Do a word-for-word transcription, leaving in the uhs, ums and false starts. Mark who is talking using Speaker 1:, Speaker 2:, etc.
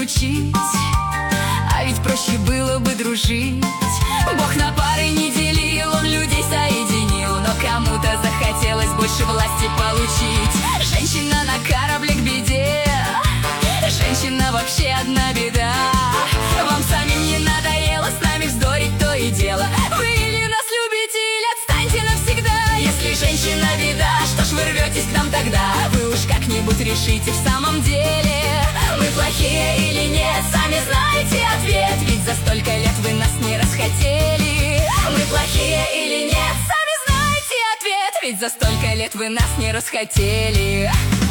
Speaker 1: получить, а ведь проще было бы дружить. Бог на пары не делил, Он людей соединил, но кому-то захотелось больше власти получить. Женщина на корабле к беде, женщина вообще одна беда. Вам самим не надоело с нами вздорить то и дело? Вы или нас любите, или отстаньте навсегда. Если женщина беда, что ж вы рветесь к нам тогда? Вы уж как-нибудь решите в самом деле, мы плохие или нет, сами знаете ответ. Ведь за столько лет вы нас не расхотели. Мы плохие или нет, сами знаете ответ. Ведь за столько лет вы нас не расхотели.